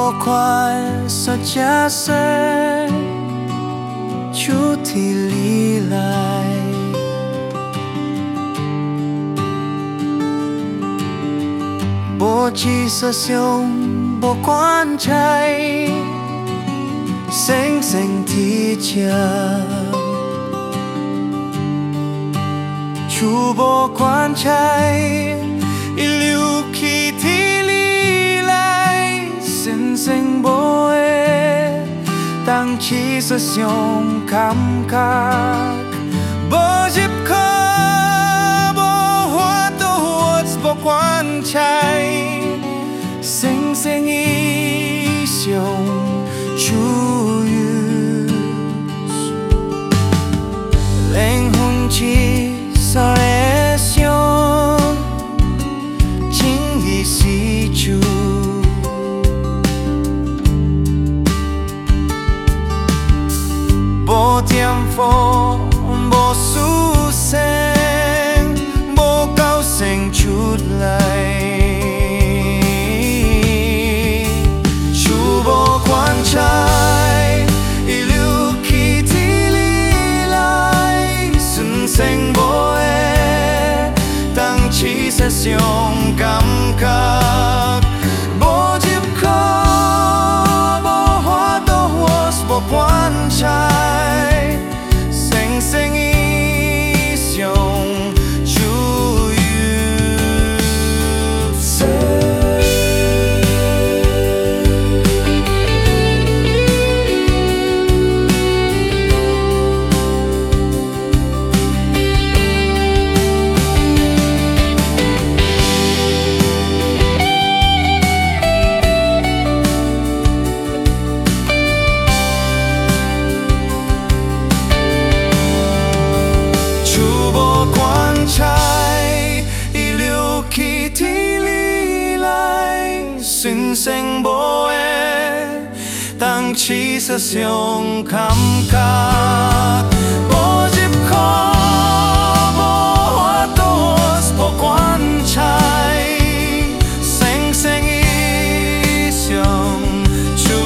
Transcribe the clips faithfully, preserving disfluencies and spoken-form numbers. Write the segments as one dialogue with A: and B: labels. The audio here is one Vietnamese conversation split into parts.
A: khoai sao cha sẽ chú thì lý lại bố chỉ sợ siêu bố quan trai xanh xanh thì chờ chú bố quan trai yêu khi thì lý lại xanh xanh bố ê tăng chỉ sợ siêu cảm khắc bố giúp khó bố hóa tốt bố quan trai xanh xanh ý siêu chú linh hồn chỉ sao lẽ siêu chính ý si chú bố tiêm phô bố su sen bố cao sinh chút lại chú bố quan trai yêu khi thì lý lại xuân xanh bố ê tăng chỉ sẽ siêu cảm khắc bố giúp khó bố hóa tốt bố quan trai xanh xanh ý siêu chú xinh xinh bố ê tăng chỉ sợ siêu cảm khắc bố giúp khó bố hóa tốt bố quan trai xinh xinh ý siêu chú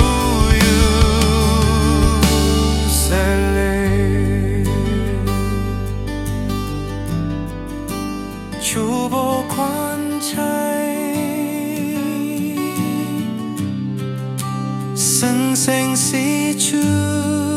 A: yêu sẽ lên chú bố quan trai xanh xanh si chú